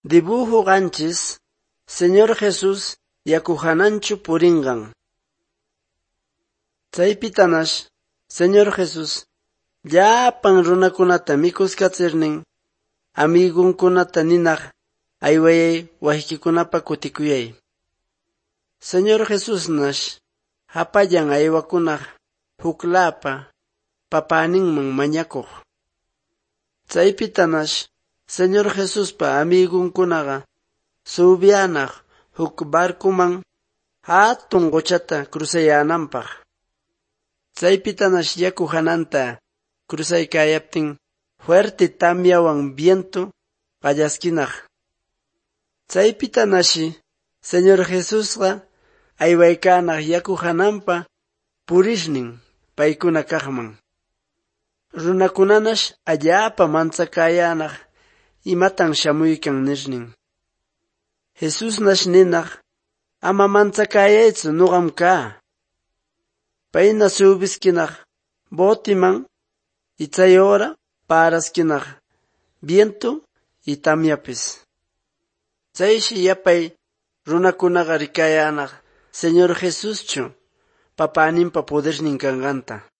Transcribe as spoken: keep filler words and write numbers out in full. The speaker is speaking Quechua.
Dibujo ganchis Señor Jesus yaku hananchu puringan. Chaypitanash Señor Jesus llapan runakunata mikuskachirnin amigunkunata ninaq aywayay wahiykikunapa kutikuyay. Señor Jesus nash hapallan aywakunaq huklapa papaninman mañakuq. Chaypitanash Señor Jesuspa amigunkunaqa subyanaq huk barkuman hatun quchata cruzayananpaq. Chaypitanash yaku hananta cruzaykayaptin fuerte tamyawan viento qallaskinaq. Chaypitanashi Señor Jesusqa aywaykanaq yaku hananpa purishnin paykuna kaqman. Runakunanash allapa manchakayanaq imatan shamuykan nirnin. Jesus nash ninaq ama manchakayaytsu nuqam ka. Payna subiskinaq botiman y chay hora paraskinaq viento y tamyapis. Chayshi yapay runakunaqa rikayanaq Señor Jesuschu papaninpa podernin kanqanta.